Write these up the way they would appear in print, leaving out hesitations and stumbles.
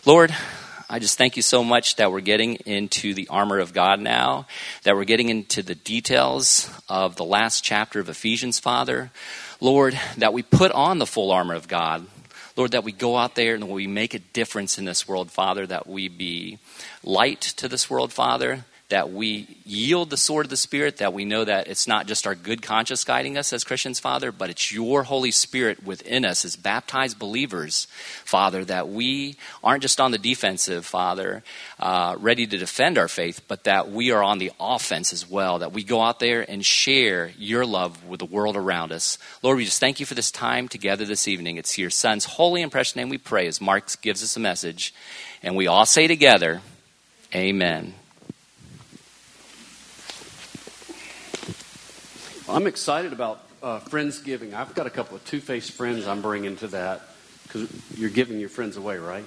Lord, I just thank you so much that we're getting into the armor of God now, that we're getting into the details of the last chapter of Ephesians, Father. Lord, that we put on the full armor of God. Lord, that we go out there and we make a difference in this world, Father, that we be light to this world, Father, that we yield the sword of the Spirit, that we know that it's not just our good conscience guiding us as Christians, Father, but it's your Holy Spirit within us as baptized believers, Father, that we aren't just on the defensive, Father, ready to defend our faith, but that we are on the offense as well, that we go out there and share your love with the world around us. Lord, we just thank you for this time together this evening. It's your Son's holy and precious name we pray as Mark gives us a message. And we all say together, amen. I'm excited about Friendsgiving. I've got a couple of two-faced friends I'm bringing to that because you're giving your friends away, right?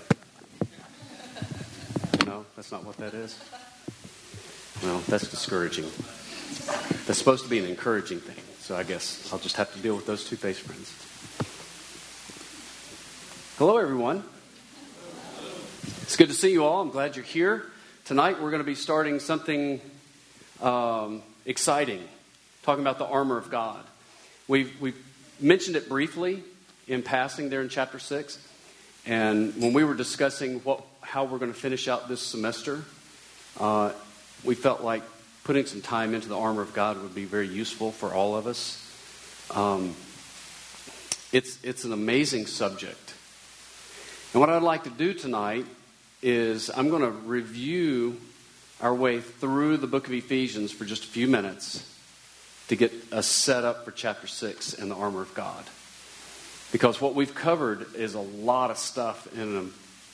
No, that's not what that is. Well, that's discouraging. That's supposed to be an encouraging thing, so I guess I'll just have to deal with those two-faced friends. Hello, everyone. It's good to see you all. I'm glad you're here. Tonight we're going to be starting something exciting. Talking about the armor of God. We've mentioned it briefly in passing there in chapter 6. And when we were discussing how we're going to finish out this semester, we felt like putting some time into the armor of God would be very useful for all of us. It's an amazing subject. And what I'd like to do tonight is I'm going to review our way through the book of Ephesians for just a few minutes to get us set up for chapter 6 and the armor of God. Because what we've covered is a lot of stuff in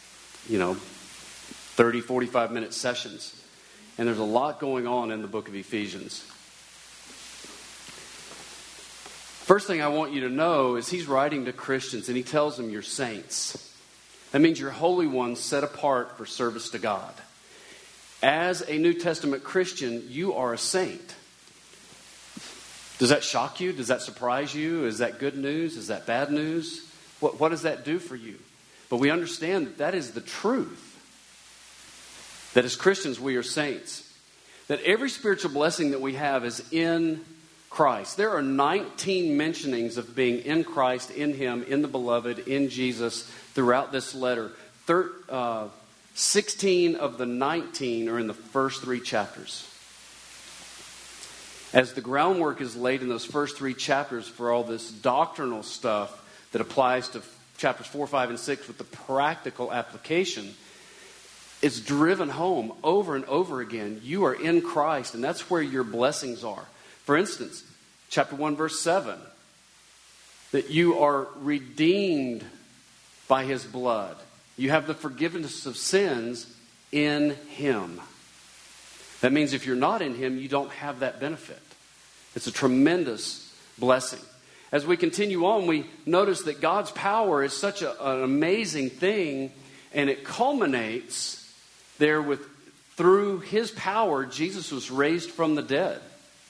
30, 45 minute sessions. And there's a lot going on in the book of Ephesians. First thing I want you to know is he's writing to Christians and he tells them you're saints. That means you're holy ones set apart for service to God. As a New Testament Christian, you are a saint. Does that shock you? Does that surprise you? Is that good news? Is that bad news? What does that do for you? But we understand that is the truth. That as Christians we are saints. That every spiritual blessing that we have is in Christ. There are 19 mentionings of being in Christ, in Him, in the Beloved, in Jesus throughout this letter. 16 of the 19 are in the first 3 chapters. As the groundwork is laid in those first 3 chapters for all this doctrinal stuff that applies to chapters 4, 5, and 6 with the practical application, it's driven home over and over again. You are in Christ, and that's where your blessings are. For instance, chapter 1, verse 7, that you are redeemed by His blood. You have the forgiveness of sins in Him. That means if you're not in Him, you don't have that benefit. It's a tremendous blessing. As we continue on, we notice that God's power is such an amazing thing, and it culminates there with through His power, Jesus was raised from the dead.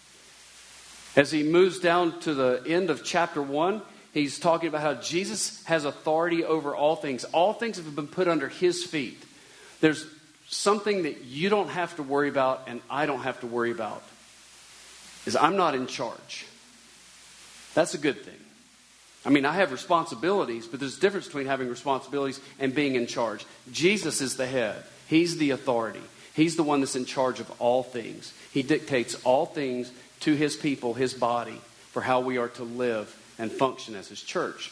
As he moves down to the end of chapter 1, he's talking about how Jesus has authority over all things. All things have been put under His feet. There's something that you don't have to worry about and I don't have to worry about is I'm not in charge. That's a good thing. I mean, I have responsibilities, but there's a difference between having responsibilities and being in charge. Jesus is the head. He's the authority. He's the one that's in charge of all things. He dictates all things to His people, His body, for how we are to live and function as His church.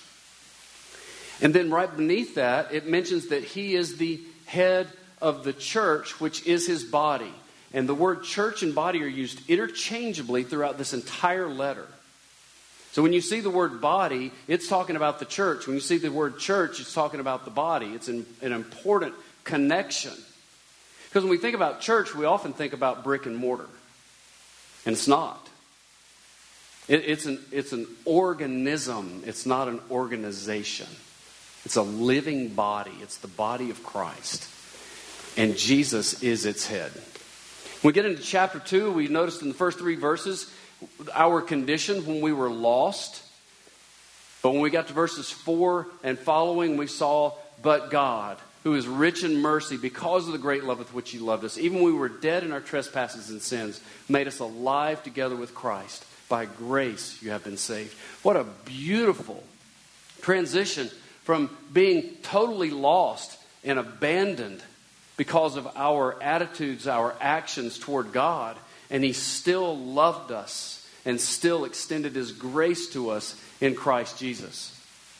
And then right beneath that, it mentions that He is the head of the church, which is His body. And the word church and body are used interchangeably throughout this entire letter. So when you see the word body, it's talking about the church. When you see the word church, it's talking about the body. It's an important connection. Because when we think about church, we often think about brick and mortar. And it's not. It's an organism. It's not an organization. It's a living body. It's the body of Christ. And Jesus is its head. When we get into chapter 2, we noticed in the first 3 verses our condition when we were lost. But when we got to verses 4 and following, we saw, but God. who is rich in mercy because of the great love with which he loved us, even when we were dead in our trespasses and sins, made us alive together with Christ. By grace you have been saved. What a beautiful transition from being totally lost and abandoned because of our attitudes, our actions toward God, and he still loved us and still extended his grace to us in Christ Jesus.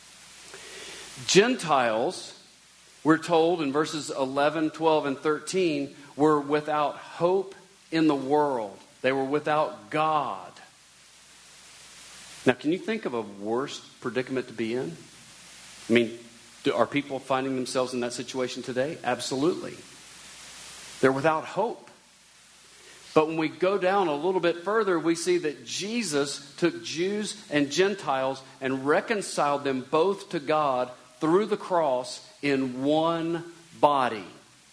Gentiles, we're told in verses 11, 12, and 13, were without hope in the world. They were without God. Now, can you think of a worse predicament to be in? I mean, are people finding themselves in that situation today? Absolutely. They're without hope. But when we go down a little bit further, we see that Jesus took Jews and Gentiles and reconciled them both to God through the cross in one body.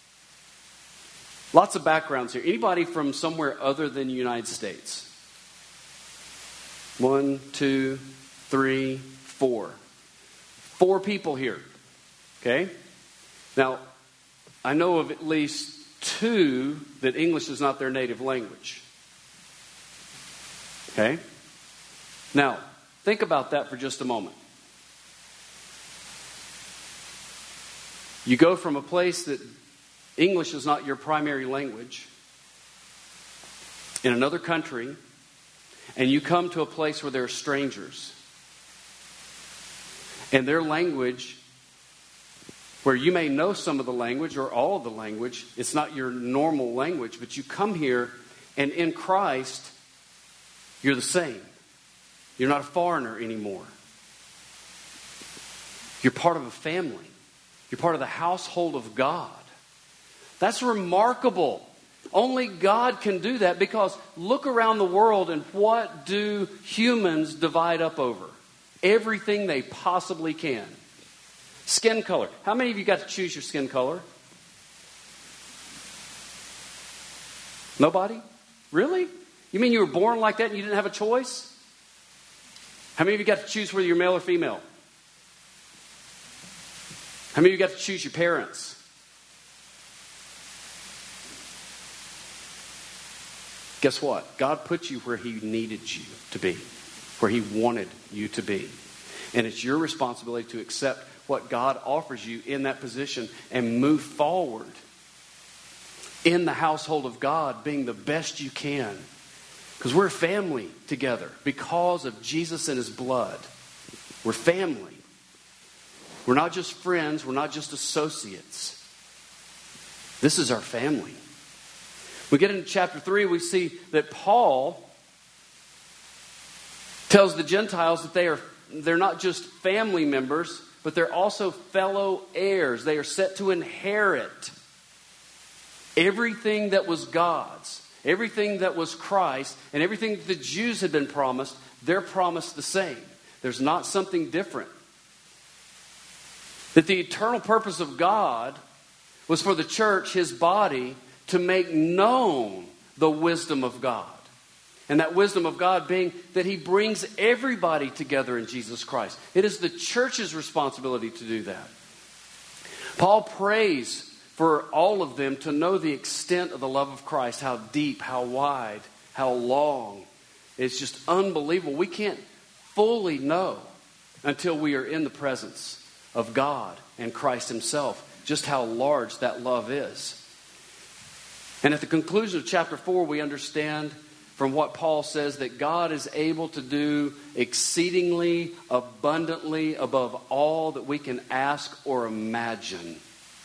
Lots of backgrounds here. Anybody from somewhere other than the United States? 1, 2, 3, 4. 4 people here. Okay? Now, I know of at least 2 that English is not their native language. Okay? Now, think about that for just a moment. You go from a place that English is not your primary language in another country, and you come to a place where there are strangers. And their language, where you may know some of the language or all of the language, it's not your normal language, but you come here and in Christ, you're the same. You're not a foreigner anymore. You're part of a family. You're part of the household of God. That's remarkable. Only God can do that, because look around the world and what do humans divide up over? Everything they possibly can. Skin color. How many of you got to choose your skin color? Nobody? Really? You mean you were born like that and you didn't have a choice? How many of you got to choose whether you're male or female? How many of you got to choose your parents? Guess what? God put you where he needed you to be, where he wanted you to be. And it's your responsibility to accept what God offers you in that position and move forward in the household of God, being the best you can. Because we're a family together because of Jesus and his blood. We're family. We're not just friends. We're not just associates. This is our family. We get into chapter 3, we see that Paul tells the Gentiles that they're not just family members, but they're also fellow heirs. They are set to inherit everything that was God's, everything that was Christ, and everything that the Jews had been promised. They're promised the same. There's not something different. That the eternal purpose of God was for the church, his body, to make known the wisdom of God. And that wisdom of God being that he brings everybody together in Jesus Christ. It is the church's responsibility to do that. Paul prays for all of them to know the extent of the love of Christ, how deep, how wide, how long. It's just unbelievable. We can't fully know until we are in the presence of God and Christ himself, just how large that love is. And at the conclusion of chapter 4, we understand from what Paul says that God is able to do exceedingly abundantly above all that we can ask or imagine.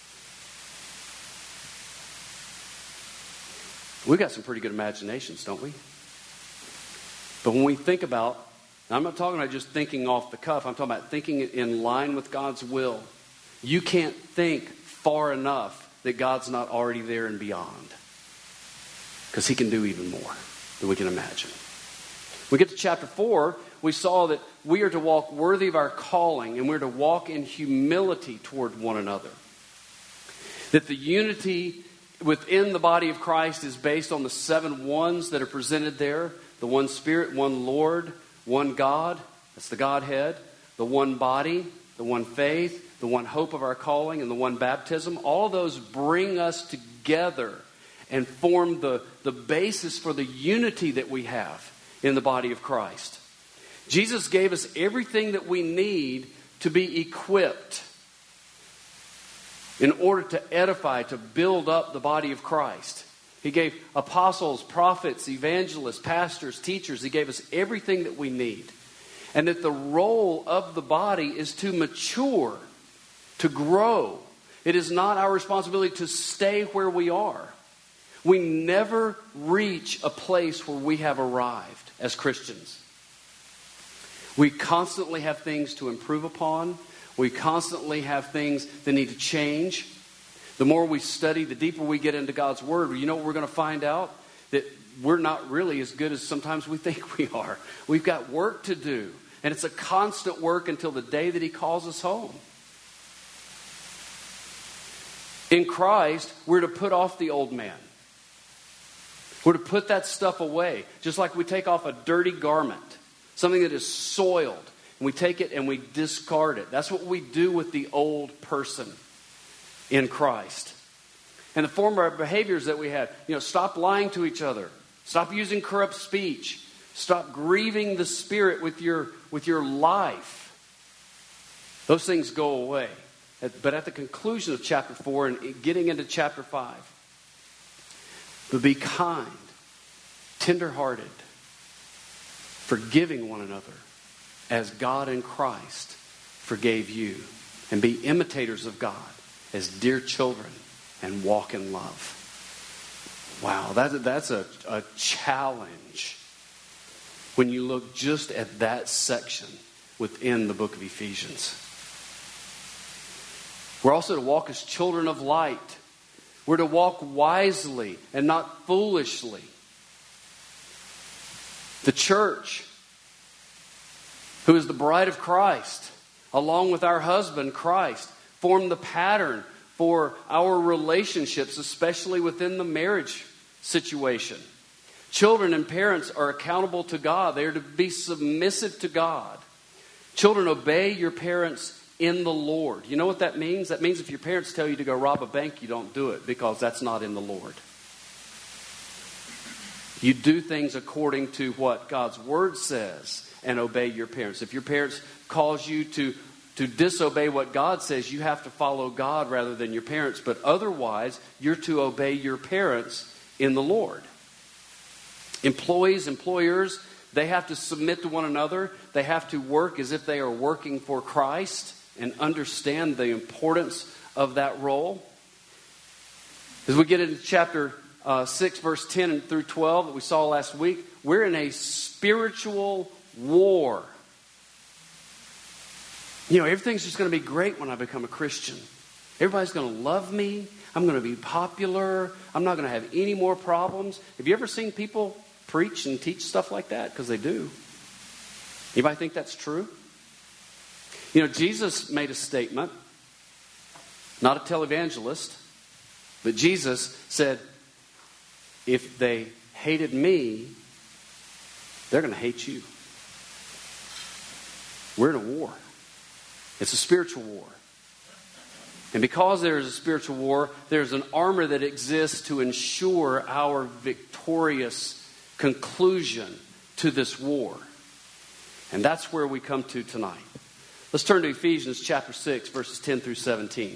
We've got some pretty good imaginations, don't we? But when we think about, I'm not talking about just thinking off the cuff, I'm talking about thinking in line with God's will. You can't think far enough that God's not already there and beyond. Because he can do even more than we can imagine. We get to chapter 4, we saw that we are to walk worthy of our calling, and we're to walk in humility toward one another. That the unity within the body of Christ is based on the 7 ones that are presented there. The one Spirit, one Lord, one God, that's the Godhead. The one body, the one faith, the one hope of our calling, and the one baptism, all of those bring us together and form the basis for the unity that we have in the body of Christ. Jesus gave us everything that we need to be equipped in order to edify, to build up the body of Christ. He gave apostles, prophets, evangelists, pastors, teachers. He gave us everything that we need. And that the role of the body is to mature, to grow. It is not our responsibility to stay where we are. We never reach a place where we have arrived as Christians. We constantly have things to improve upon. We constantly have things that need to change. The more we study, the deeper we get into God's Word, you know what we're going to find out? That we're not really as good as sometimes we think we are. We've got work to do. And it's a constant work until the day that He calls us home. In Christ, we're to put off the old man. We're to put that stuff away. Just like we take off a dirty garment, something that is soiled, and we take it and we discard it. That's what we do with the old person in Christ. And the former behaviors that we had, stop lying to each other. Stop using corrupt speech. Stop grieving the Spirit with your life. Those things go away. But at the conclusion of chapter 4 and getting into chapter 5, but be kind, tenderhearted, forgiving one another as God in Christ forgave you. And be imitators of God as dear children and walk in love. Wow, that's a challenge when you look just at that section within the book of Ephesians. We're also to walk as children of light. We're to walk wisely and not foolishly. The church, who is the bride of Christ, along with our husband, Christ, form the pattern for our relationships, especially within the marriage situation. Children and parents are accountable to God. They are to be submissive to God. Children, obey your parents in the Lord. You know what that means? That means if your parents tell you to go rob a bank, you don't do it because that's not in the Lord. You do things according to what God's Word says and obey your parents. If your parents cause you to disobey what God says, you have to follow God rather than your parents. But otherwise, you're to obey your parents in the Lord. Employees, employers, they have to submit to one another. They have to work as if they are working for Christ and understand the importance of that role. As we get into chapter 6, verse 10 through 12 that we saw last week, we're in a spiritual war. Everything's just going to be great when I become a Christian. Everybody's going to love me. I'm going to be popular. I'm not going to have any more problems. Have you ever seen people preach and teach stuff like that? Because they do. Anybody think that's true? Jesus made a statement, not a televangelist, but Jesus said, if they hated me, they're going to hate you. We're in a war. It's a spiritual war. And because there is a spiritual war, there's an armor that exists to ensure our victorious conclusion to this war. And that's where we come to tonight. Let's turn to Ephesians chapter 6, verses 10 through 17.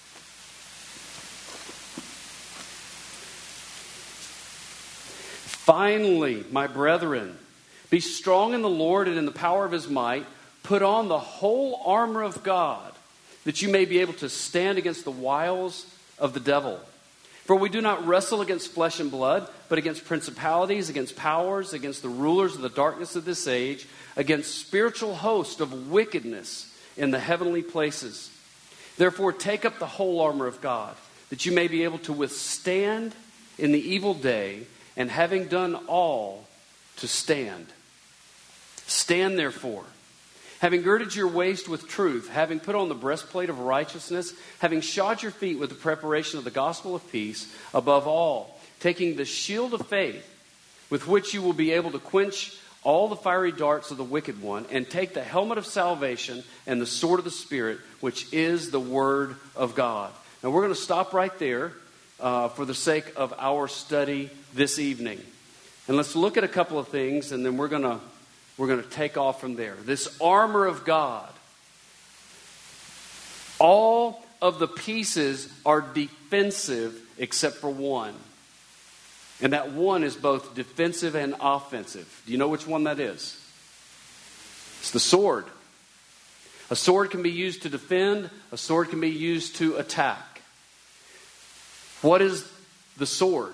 Finally, my brethren, be strong in the Lord and in the power of His might. Put on the whole armor of God, that you may be able to stand against the wiles of the devil. For we do not wrestle against flesh and blood, but against principalities, against powers, against the rulers of the darkness of this age, against spiritual hosts of wickedness in the heavenly places. Therefore, take up the whole armor of God, that you may be able to withstand in the evil day, and having done all, to stand. Stand therefore, having girded your waist with truth, having put on the breastplate of righteousness, having shod your feet with the preparation of the gospel of peace, above all, taking the shield of faith, with which you will be able to quench all the fiery darts of the wicked one, and take the helmet of salvation and the sword of the Spirit, which is the Word of God. Now we're going to stop right there for the sake of our study this evening. And let's look at a couple of things, and then we're going to take off from there. This armor of God. All of the pieces are defensive except for one. And that one is both defensive and offensive. Do you know which one that is? It's the sword. A sword can be used to defend. A sword can be used to attack. What is the sword?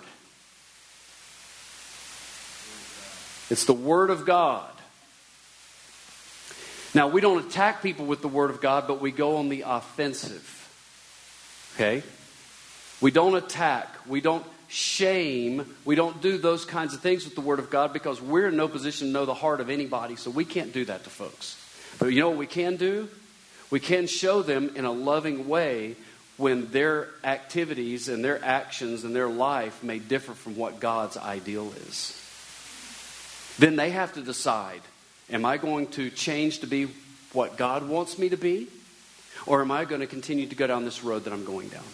It's the Word of God. Now, we don't attack people with the Word of God, but we go on the offensive. Okay? We don't attack. We don't shame. We don't do those kinds of things with the Word of God because we're in no position to know the heart of anybody, so we can't do that to folks. But you know what we can do? We can show them in a loving way when their activities and their actions and their life may differ from what God's ideal is. Then they have to decide, am I going to change to be what God wants me to be? Or am I going to continue to go down this road that I'm going down?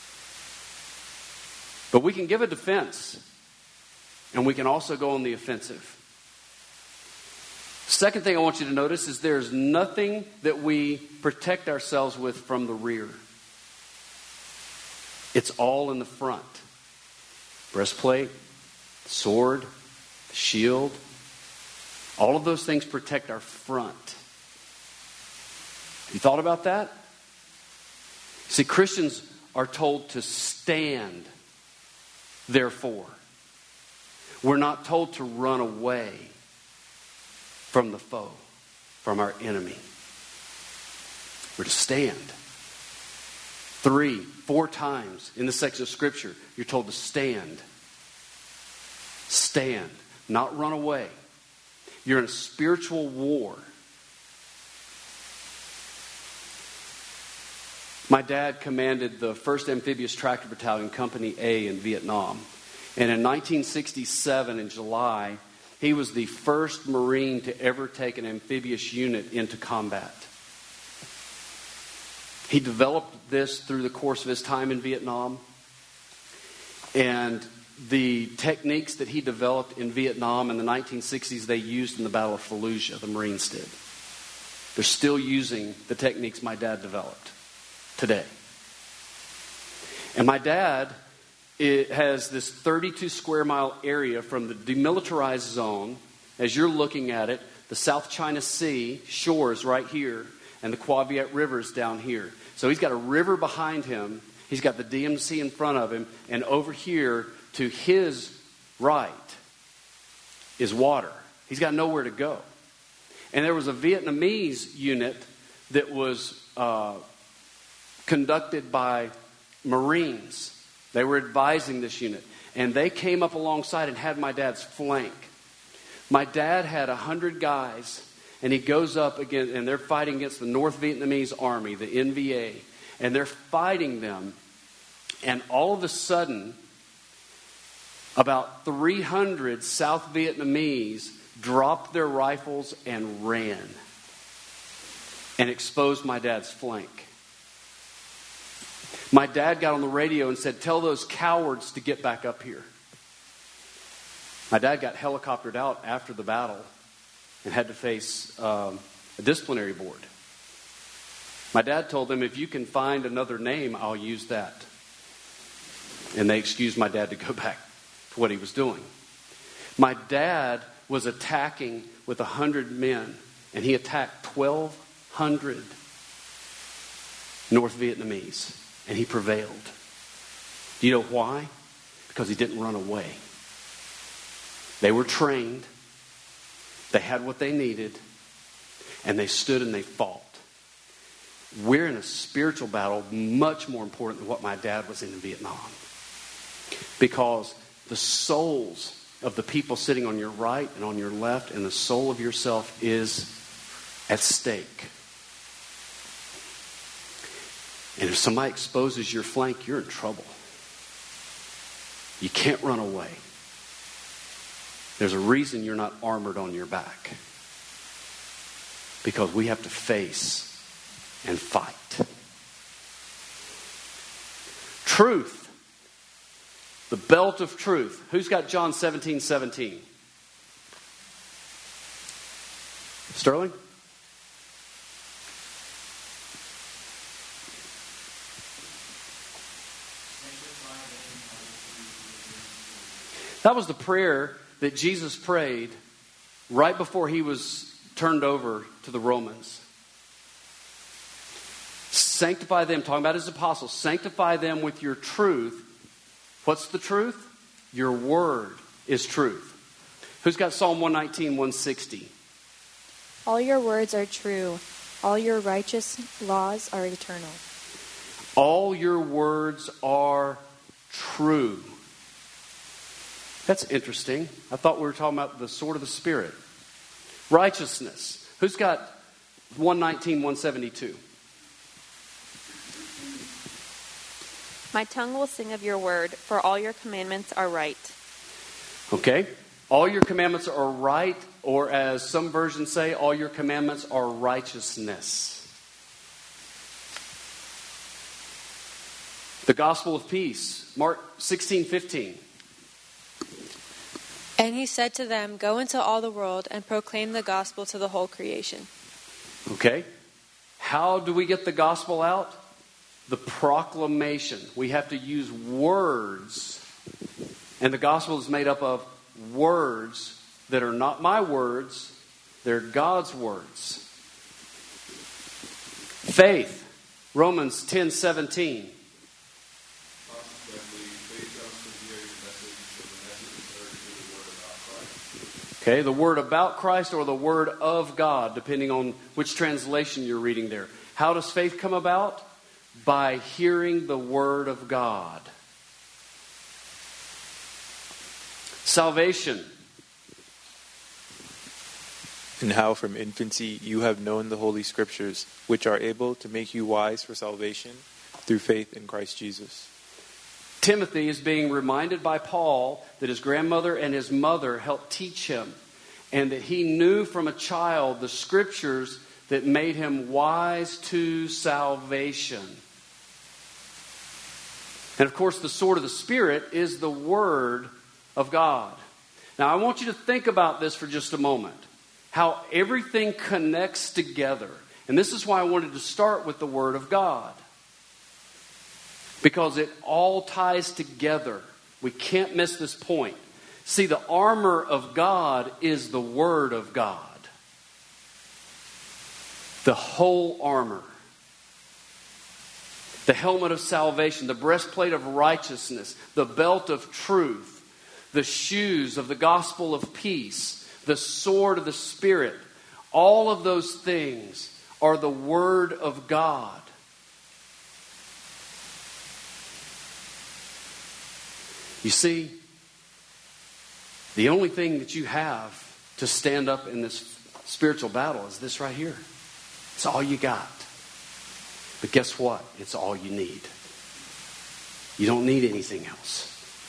But we can give a defense. And we can also go on the offensive. Second thing I want you to notice is there's nothing that we protect ourselves with from the rear. It's all in the front. Breastplate, sword, shield. All of those things protect our front. You thought about that? See, Christians are told to stand, therefore. We're not told to run away from the foe, from our enemy. We're to stand. 3, 4 times in this section of Scripture, you're told to stand. Stand, not run away. You're in a spiritual war. My dad commanded the 1st Amphibious Tractor Battalion, Company A in Vietnam. And in 1967, in July, he was the first Marine to ever take an amphibious unit into combat. He developed this through the course of his time in Vietnam. And the techniques that he developed in Vietnam in the 1960s, they used in the Battle of Fallujah, the Marines did. They're still using the techniques my dad developed today. And my dad has this 32 square mile area from the demilitarized zone. As you're looking at it, the South China Sea shore is right here, and the Qua Viet River is down here. So he's got a river behind him. He's got the DMZ in front of him, and over here to his right is water. He's got nowhere to go. And there was a Vietnamese unit that was conducted by Marines. They were advising this unit. And they came up alongside and had my dad's flank. My dad had 100 guys, and he goes up again, and they're fighting against the North Vietnamese Army, the NVA. And they're fighting them. And all of a sudden, about 300 South Vietnamese dropped their rifles and ran and exposed my dad's flank. My dad got on the radio and said, "Tell those cowards to get back up here." My dad got helicoptered out after the battle and had to face a disciplinary board. My dad told them, "If you can find another name, I'll use that." And they excused my dad to go back to what he was doing. My dad was attacking with 100 men, and he attacked 1,200 North Vietnamese, and he prevailed. Do you know why? Because he didn't run away. They were trained, they had what they needed, and they stood and they fought. We're in a spiritual battle much more important than what my dad was in Vietnam. Because the souls of the people sitting on your right and on your left and the soul of yourself is at stake. And if somebody exposes your flank, you're in trouble. You can't run away. There's a reason you're not armored on your back. Because we have to face and fight. Truth. The belt of truth. Who's got John 17:17? Sterling? That was the prayer that Jesus prayed right before he was turned over to the Romans. Sanctify them, talking about his apostles, sanctify them with your truth. What's the truth? Your word is truth. Who's got Psalm 119, 160? All your words are true. All your righteous laws are eternal. All your words are true. That's interesting. I thought we were talking about the sword of the Spirit. Righteousness. Who's got 119, 172? My tongue will sing of your word, for all your commandments are right. Okay. All your commandments are right, or as some versions say, all your commandments are righteousness. The gospel of peace. Mark 16:15. And he said to them, go into all the world and proclaim the gospel to the whole creation. Okay. How do we get the gospel out? The proclamation. We have to use words. And the gospel is made up of words that are not my words. They're God's words. Faith. Romans 10:17. Okay, the word about Christ or the word of God, depending on which translation you're reading there. How does faith come about? By hearing the word of God. Salvation. And how from infancy you have known the Holy Scriptures, which are able to make you wise for salvation through faith in Christ Jesus. Timothy is being reminded by Paul that his grandmother and his mother helped teach him, and that he knew from a child the Scriptures that made him wise to salvation. And of course, the sword of the Spirit is the Word of God. Now, I want you to think about this for just a moment. How everything connects together. And this is why I wanted to start with the Word of God. Because it all ties together. We can't miss this point. See, the armor of God is the Word of God. The whole armor. The helmet of salvation, the breastplate of righteousness, the belt of truth, the shoes of the gospel of peace, the sword of the Spirit. All of those things are the Word of God. You see, the only thing that you have to stand up in this spiritual battle is this right here. It's all you got. But guess what? It's all you need. You don't need anything else.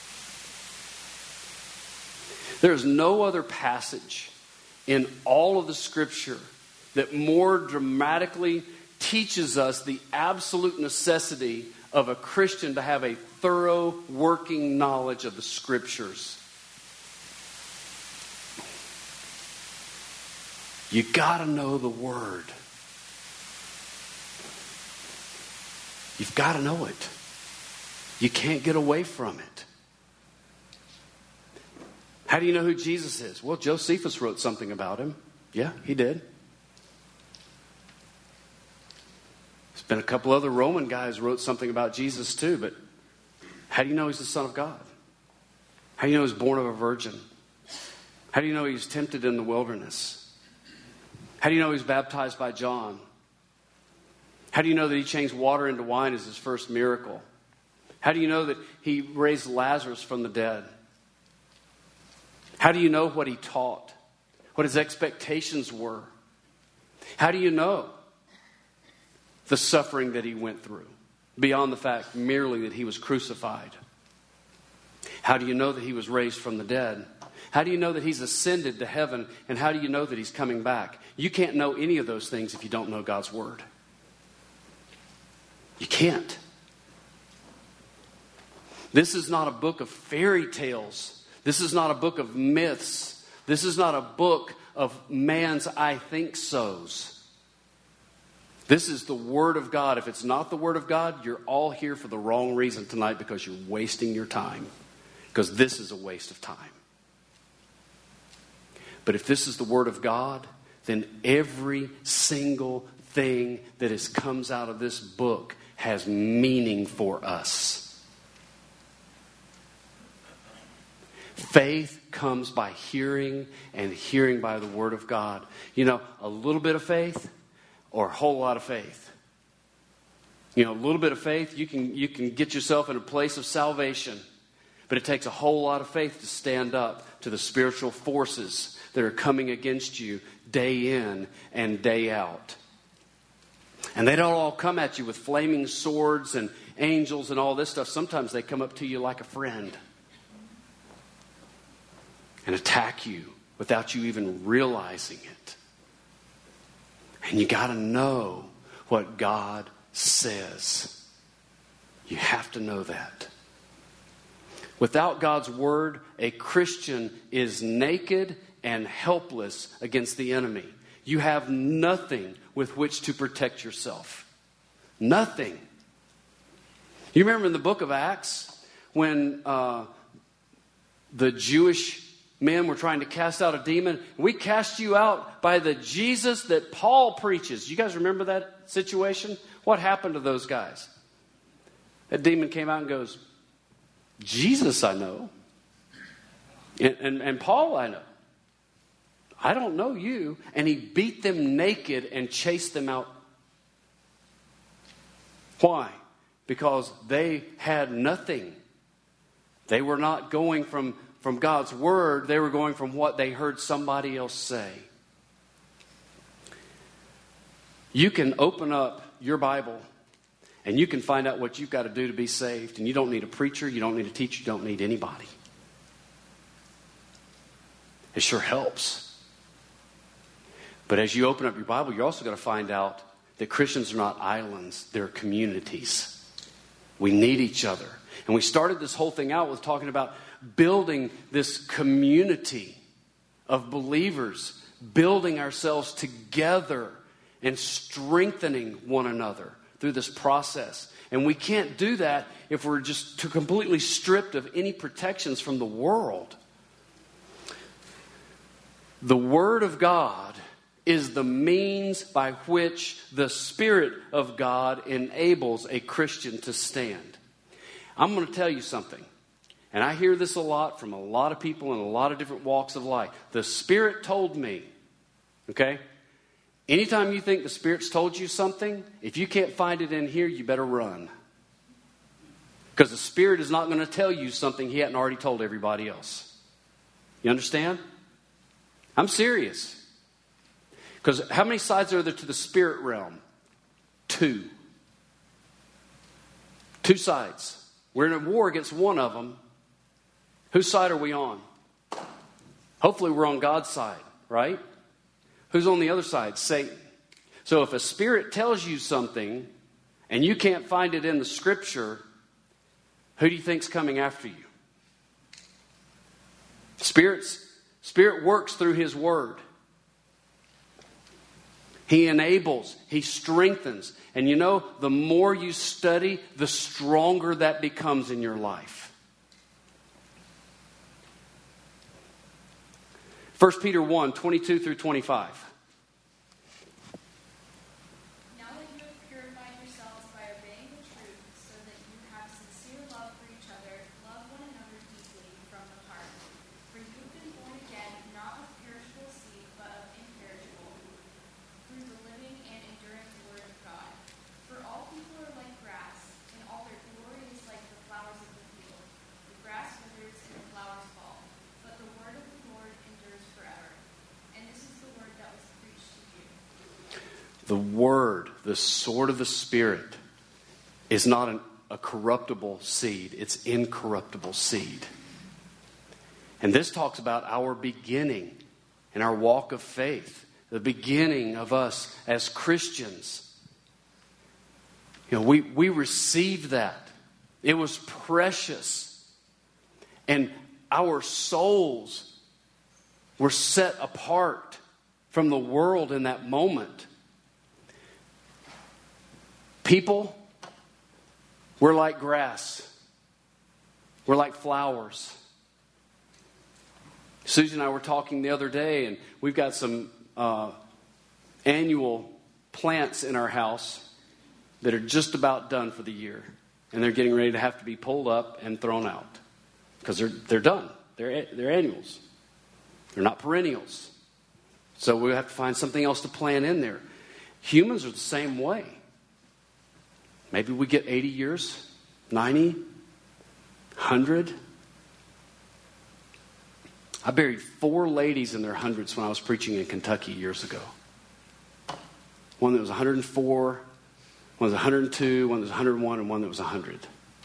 There's no other passage in all of the Scripture that more dramatically teaches us the absolute necessity of a Christian to have a thorough working knowledge of the Scriptures. You got to know the Word. You've got to know it. You can't get away from it. How do you know who Jesus is? Well, Josephus wrote something about him. Yeah, he did. There's been a couple other Roman guys wrote something about Jesus too, but how do you know he's the Son of God? How do you know he's born of a virgin? How do you know he was tempted in the wilderness? How do you know he was baptized by John? How do you know that he changed water into wine as his first miracle? How do you know that he raised Lazarus from the dead? How do you know what he taught? What his expectations were? How do you know the suffering that he went through, beyond the fact merely that he was crucified? How do you know that he was raised from the dead? How do you know that he's ascended to heaven? And how do you know that he's coming back? You can't know any of those things if you don't know God's word. You can't. This is not a book of fairy tales. This is not a book of myths. This is not a book of man's I think so's. This is the Word of God. If it's not the Word of God, you're all here for the wrong reason tonight because you're wasting your time. Because this is a waste of time. But if this is the Word of God, then every single thing that comes out of this book has meaning for us. Faith comes by hearing, and hearing by the Word of God. You know, a little bit of faith or a whole lot of faith. You know, a little bit of faith, you can get yourself in a place of salvation. But it takes a whole lot of faith to stand up to the spiritual forces that are coming against you day in and day out. And they don't all come at you with flaming swords and angels and all this stuff. Sometimes they come up to you like a friend and attack you without you even realizing it. And you got to know what God says. You have to know that. Without God's word, a Christian is naked and helpless against the enemy. You have nothing with which to protect yourself. Nothing. You remember in the book of Acts when the Jewish men were trying to cast out a demon? We cast you out by the Jesus that Paul preaches. You guys remember that situation? What happened to those guys? That demon came out and goes, Jesus I know. And Paul I know. I don't know you. And he beat them naked and chased them out. Why? Because they had nothing. They were not going from God's word. They were going from what they heard somebody else say. You can open up your Bible and you can find out what you've got to do to be saved. And you don't need a preacher. You don't need a teacher. You don't need anybody. It sure helps. But as you open up your Bible, you're also going to find out that Christians are not islands. They're communities. We need each other. And we started this whole thing out with talking about building this community of believers, building ourselves together and strengthening one another through this process. And we can't do that if we're just completely stripped of any protections from the world. The Word of God is the means by which the Spirit of God enables a Christian to stand. I'm going to tell you something. And I hear this a lot from a lot of people in a lot of different walks of life. The Spirit told me. Okay? Anytime you think the Spirit's told you something, if you can't find it in here, you better run. Because the Spirit is not going to tell you something He hadn't already told everybody else. You understand? I'm serious. Because how many sides are there to the spirit realm? 2. 2 sides. We're in a war against one of them. Whose side are we on? Hopefully we're on God's side, right? Who's on the other side? Satan. So if a spirit tells you something and you can't find it in the Scripture, who do you think's coming after you? Spirit works through His Word. He enables, He strengthens. And you know, the more you study, the stronger that becomes in your life. 1 Peter 1, 22 through 25. Now that you have purified yourselves by obeying the truth, so that you have sincere love for each other, love one another deeply from the heart. For you've been born again, not of perishable seed, but of imperishable, through the living and enduring Word of God. For all people are like grass, and all their glory is like the flowers of the field. The grass withers and the flowers fall, but the word of the Lord endures forever. And this is the word that was preached to you. The Word, the sword of the Spirit, is not a corruptible seed. It's incorruptible seed. And this talks about our beginning in our walk of faith, the beginning of us as Christians. You know, we received that. It was precious. And our souls were set apart from the world in that moment. People, we're like grass. We're like flowers. Susan and I were talking the other day, and we've got some annual plants in our house that are just about done for the year. And they're getting ready to have to be pulled up and thrown out. Because they're done. They're annuals. They're not perennials. So we have to find something else to plant in there. Humans are the same way. Maybe we get 80 years, 90, 100. I buried 4 ladies in their hundreds when I was preaching in Kentucky years ago. One that was 104, one that was 102, one that was 101, and one that was 100.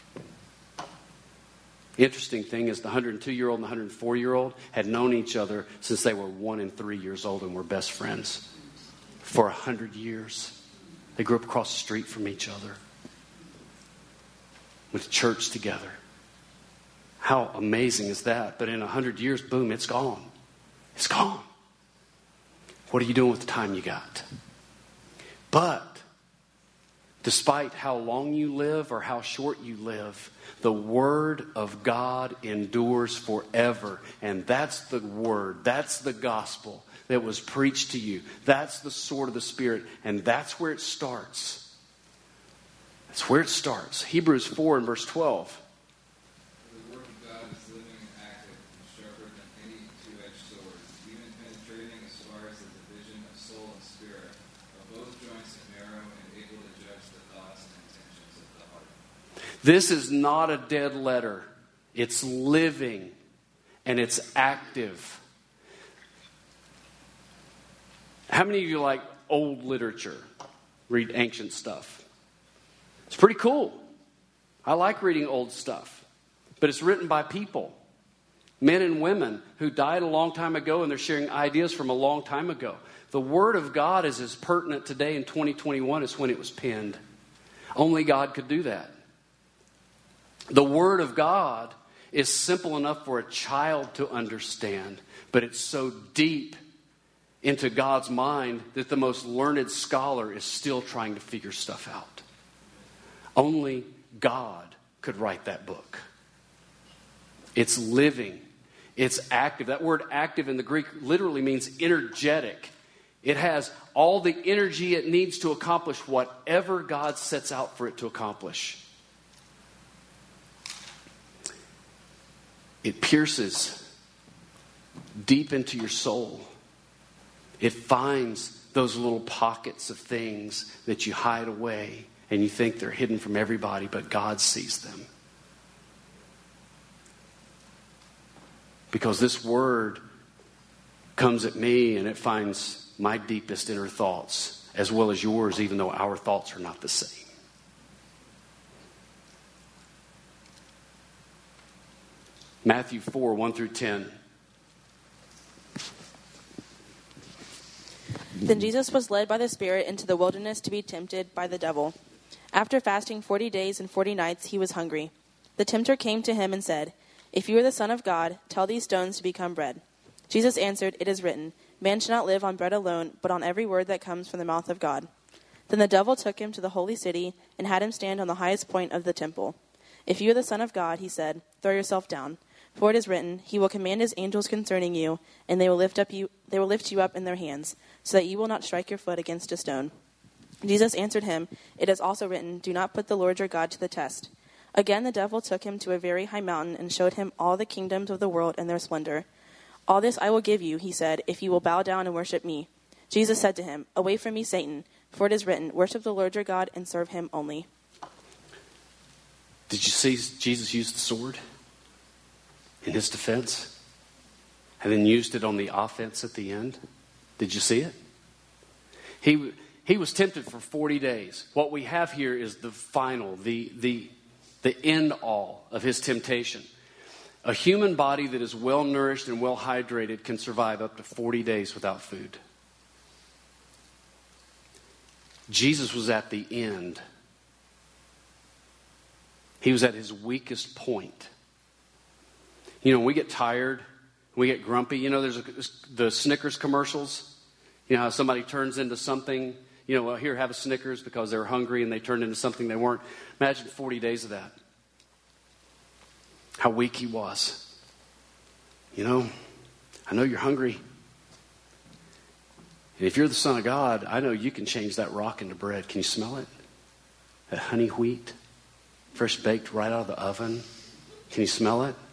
The interesting thing is the 102-year-old and the 104-year-old had known each other since they were 1 and 3 years old and were best friends for 100 years. They grew up across the street from each other. Went to church together. How amazing is that? But in 100 years, boom, it's gone. It's gone. What are you doing with the time you got? But despite how long you live or how short you live, the Word of God endures forever. And that's the Word. That's the gospel that was preached to you. That's the sword of the Spirit. And that's where it starts. That's where it starts. Hebrews 4 and verse 12. The Word of God is living and active and sharper than any two-edged sword, even penetrating as far as the division of soul and spirit, of both joints and marrow, and able to judge the thoughts and intentions of the heart. This is not a dead letter. It's living and it's active. How many of you like old literature? Read ancient stuff? It's pretty cool. I like reading old stuff. But it's written by people. Men and women who died a long time ago, and they're sharing ideas from a long time ago. The Word of God is as pertinent today in 2021 as when it was penned. Only God could do that. The Word of God is simple enough for a child to understand, but it's so deep into God's mind that the most learned scholar is still trying to figure stuff out. Only God could write that book. It's living. It's active. That word active in the Greek literally means energetic. It has all the energy it needs to accomplish whatever God sets out for it to accomplish. It pierces deep into your soul. It finds those little pockets of things that you hide away and you think they're hidden from everybody, but God sees them. Because this word comes at me and it finds my deepest inner thoughts as well as yours, even though our thoughts are not the same. Matthew 4, 1 through 10. Then Jesus was led by the Spirit into the wilderness to be tempted by the devil. After fasting 40 days and 40 nights, he was hungry. The tempter came to him and said, "If you are the Son of God, tell these stones to become bread." Jesus answered, "It is written, man shall not live on bread alone, but on every word that comes from the mouth of God." Then the devil took him to the holy city and had him stand on the highest point of the temple. "If you are the Son of God," he said, "throw yourself down. For it is written, he will command his angels concerning you, and they will lift you up in their hands, so that you will not strike your foot against a stone." Jesus answered him, "It is also written, do not put the Lord your God to the test." Again the devil took him to a very high mountain and showed him all the kingdoms of the world and their splendor. "All this I will give you," he said, "if you will bow down and worship me." Jesus said to him, "Away from me, Satan, for it is written, worship the Lord your God and serve him only." Did you see Jesus use the sword in his defense? And then used it on the offense at the end? Did you see it? He was tempted for 40 days. What we have here is the final, the end all of his temptation. A human body that is well nourished and well hydrated can survive up to 40 days without food. Jesus was at the end. He was at his weakest point. You know, when we get tired, we get grumpy. You know, there's the Snickers commercials. You know how somebody turns into something, you know, well, here, have a Snickers because they were hungry and they turned into something they weren't. Imagine 40 days of that. How weak he was. You know, I know you're hungry. And if you're the Son of God, I know you can change that rock into bread. Can you smell it? That honey wheat, fresh baked right out of the oven. Can you smell it?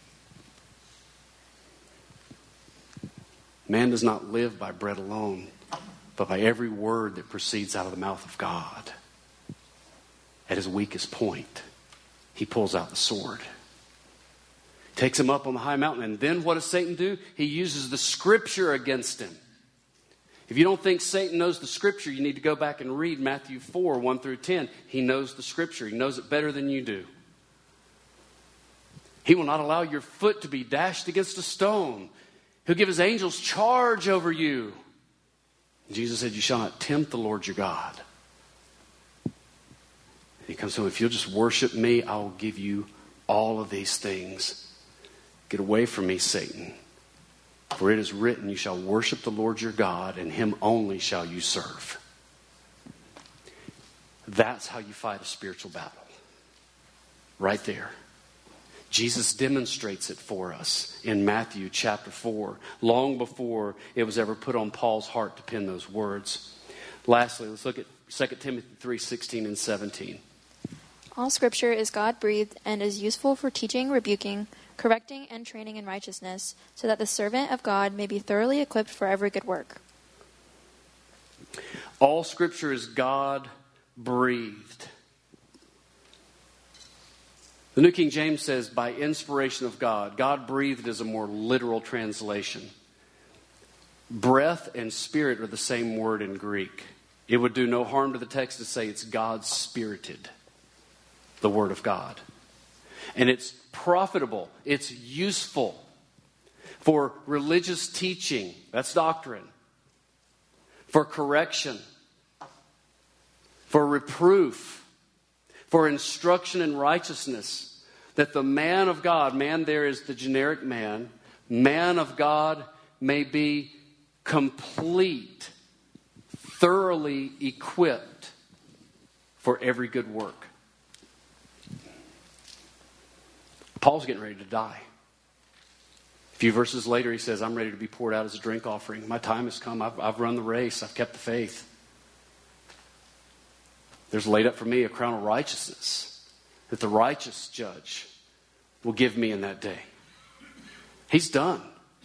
Man does not live by bread alone, but by every word that proceeds out of the mouth of God. At his weakest point, he pulls out the sword. Takes him up on the high mountain. And then what does Satan do? He uses the scripture against him. If you don't think Satan knows the scripture, you need to go back and read Matthew 4, 1 through 10. He knows the scripture. He knows it better than you do. He will not allow your foot to be dashed against a stone. He'll give his angels charge over you. Jesus said, you shall not tempt the Lord your God. And he comes to him, if you'll just worship me, I will give you all of these things. Get away from me, Satan. For it is written, you shall worship the Lord your God, and him only shall you serve. That's how you fight a spiritual battle. Right there. Jesus demonstrates it for us in Matthew chapter 4, long before it was ever put on Paul's heart to pen those words. Lastly, let's look at 2 Timothy 3:16 and 17. All Scripture is God-breathed and is useful for teaching, rebuking, correcting, and training in righteousness, so that the servant of God may be thoroughly equipped for every good work. All Scripture is God-breathed. The New King James says, by inspiration of God. God-breathed is a more literal translation. Breath and spirit are the same word in Greek. It would do no harm to the text to say it's God-spirited, the Word of God. And it's profitable. It's useful for religious teaching. That's doctrine. For correction. For reproof. For instruction in righteousness. That the man of God, man there is the generic man of God may be complete, thoroughly equipped for every good work. Paul's getting ready to die. A few verses later he says, I'm ready to be poured out as a drink offering. My time has come. I've run the race. I've kept the faith. There's laid up for me a crown of righteousness that the righteous judge will give me in that day. He's done.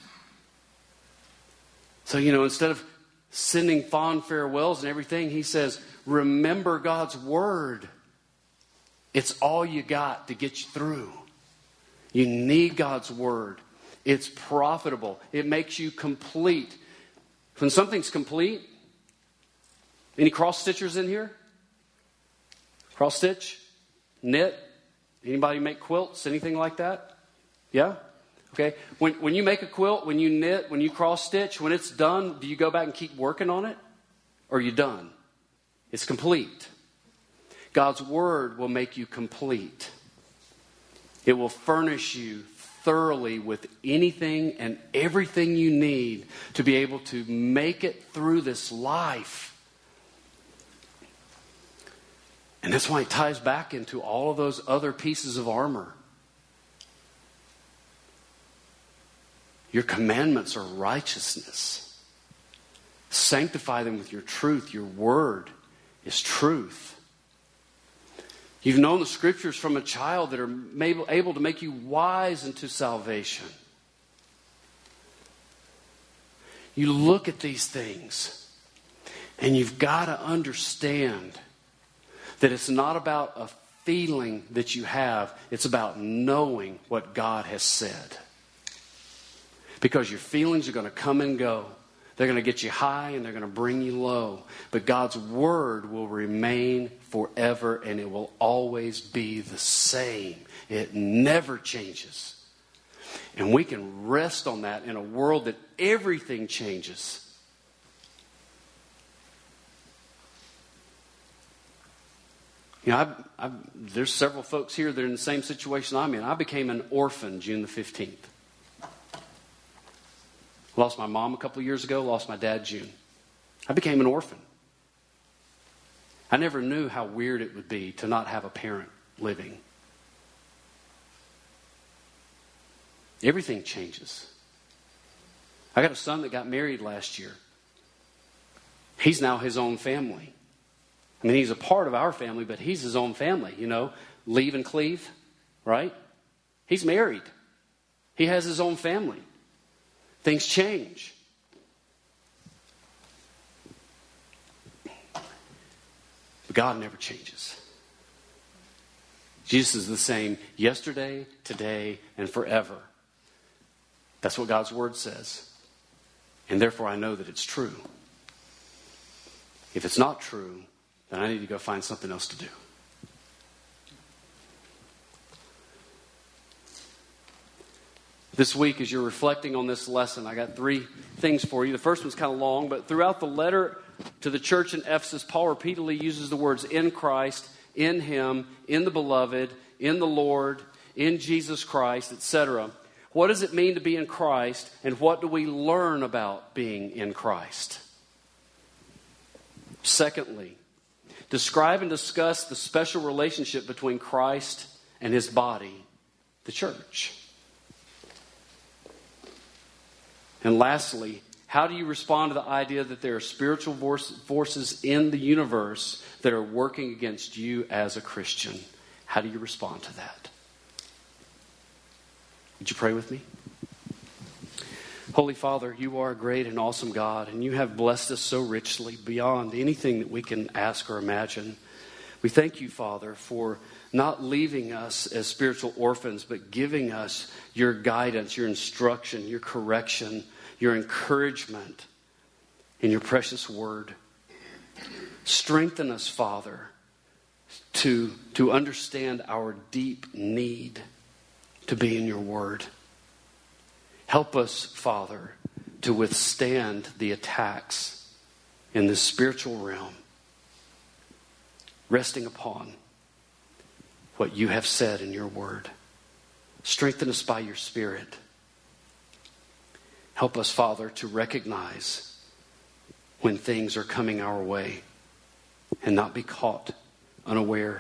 So, instead of sending fond farewells and everything, he says, remember God's word. It's all you got to get you through. You need God's word. It's profitable. It makes you complete. When something's complete, any cross stitchers in here? Cross stitch? Knit? Anybody make quilts? Anything like that? Yeah? Okay. When you make a quilt, when you knit, when you cross stitch, when it's done, do you go back and keep working on it? Or are you done? It's complete. God's word will make you complete. It will furnish you thoroughly with anything and everything you need to be able to make it through this life. And that's why it ties back into all of those other pieces of armor. Your commandments are righteousness. Sanctify them with your truth. Your word is truth. You've known the scriptures from a child that are able to make you wise unto salvation. You look at these things and you've got to understand that it's not about a feeling that you have. It's about knowing what God has said. Because your feelings are going to come and go. They're going to get you high and they're going to bring you low. But God's word will remain forever and it will always be the same. It never changes. And we can rest on that in a world that everything changes. You know, there's several folks here that are in the same situation I'm in. I became an orphan June the 15th. Lost my mom a couple of years ago, lost my dad June. I became an orphan. I never knew how weird it would be to not have a parent living. Everything changes. I got a son that got married last year. He's now his own family. I mean, he's a part of our family, but he's his own family, you know. Leave and cleave, right? He's married. He has his own family. Things change. But God never changes. Jesus is the same yesterday, today, and forever. That's what God's Word says. And therefore I know that it's true. If it's not true, then I need to go find something else to do. This week, as you're reflecting on this lesson, I got 3 things for you. The first one's kind of long, but throughout the letter to the church in Ephesus, Paul repeatedly uses the words in Christ, in Him, in the Beloved, in the Lord, in Jesus Christ, etc. What does it mean to be in Christ, and what do we learn about being in Christ? Secondly, describe and discuss the special relationship between Christ and His body, the church. And lastly, how do you respond to the idea that there are spiritual forces in the universe that are working against you as a Christian? How do you respond to that? Would you pray with me? Holy Father, you are a great and awesome God, and you have blessed us so richly beyond anything that we can ask or imagine. We thank you, Father, for not leaving us as spiritual orphans, but giving us your guidance, your instruction, your correction, your encouragement in your precious word. Strengthen us, Father, to understand our deep need to be in your word. Help us, Father, to withstand the attacks in the spiritual realm, resting upon what you have said in your word. Strengthen us by your Spirit. Help us, Father, to recognize when things are coming our way and not be caught unaware.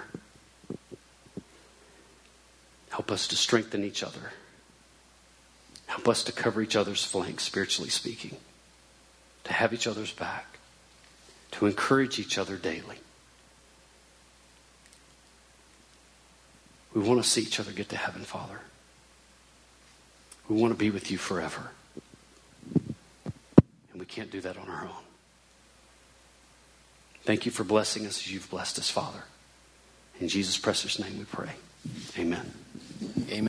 Help us to strengthen each other. Help us to cover each other's flanks, spiritually speaking, to have each other's back, to encourage each other daily. We want to see each other get to heaven, Father. We want to be with you forever. And we can't do that on our own. Thank you for blessing us as you've blessed us, Father. In Jesus' precious name we pray. Amen. Amen.